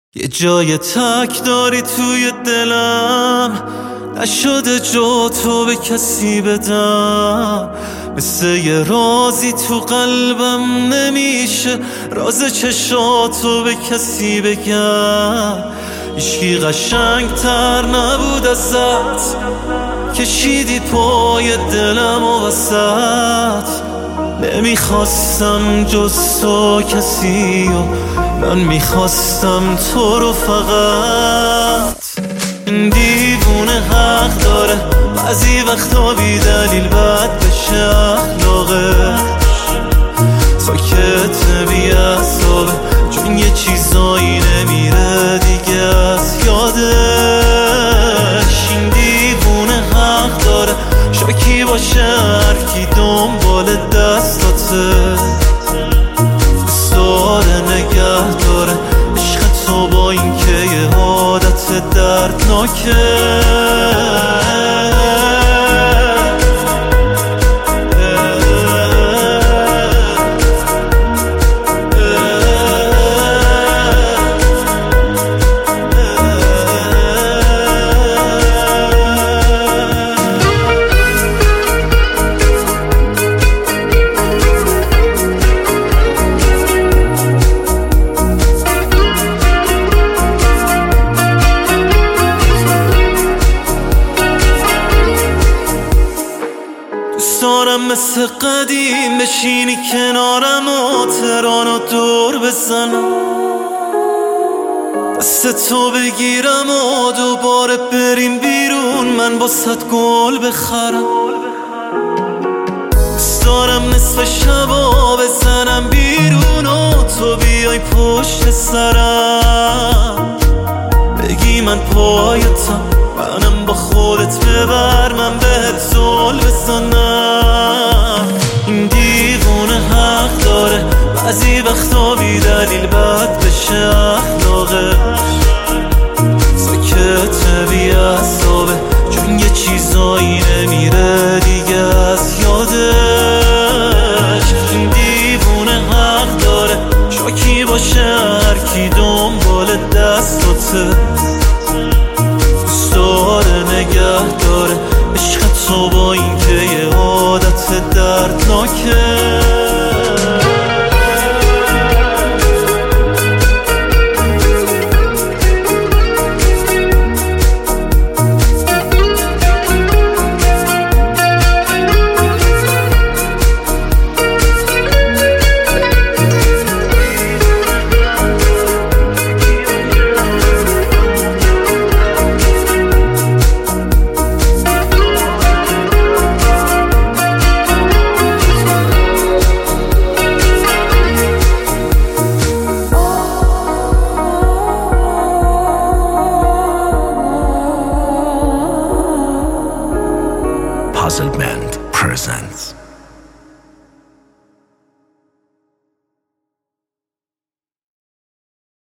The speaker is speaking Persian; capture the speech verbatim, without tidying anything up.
یه جای تک داری توی دلم، نشده جا تو به کسی بدم. مثل یه رازی تو قلبم نمیشه راز چشاتو به کسی بگم. هیچکی قشنگ تر نبود ازت، کشیدی پای دلم و وسط. نمیخواستم جز تو کسی و من میخواستم تو رو فقط. این دیوونه حق داره بعضی وقتا بی دلیل بد بشه اخلاقش. ساکت بی اعصابه چون یه چیزایی نمیره دیگه از یادش. این دیوونه حق داره شاکی باشه هرکی دنبال دستاته. دوستاره نگه داره عشق تو با این که یه عادت دردناکه. دارم مثل قدیم بشینی کنارم و ترانو دور بزنم، دست تو بگیرم و دوباره بریم بیرون من باست گل بخرم. دارم نصف شبا بزنم بیرون و تو بیای پشت سرم، بگی من پایتم منم با خودت ببر من بهت زل بزنم. این دیوونه حق داره بعضی وقتا بی دلیل بد بشه اخلاقش. ساکت بی اعصابه چون یه چیزایی نمیره دیگه از یادش. این دیوونه حق داره شاکی باشه هرکی دنبال دستاته. دوستاره نگه داره عشق تو با این که یه عادت دردناکه. Puzzlement presents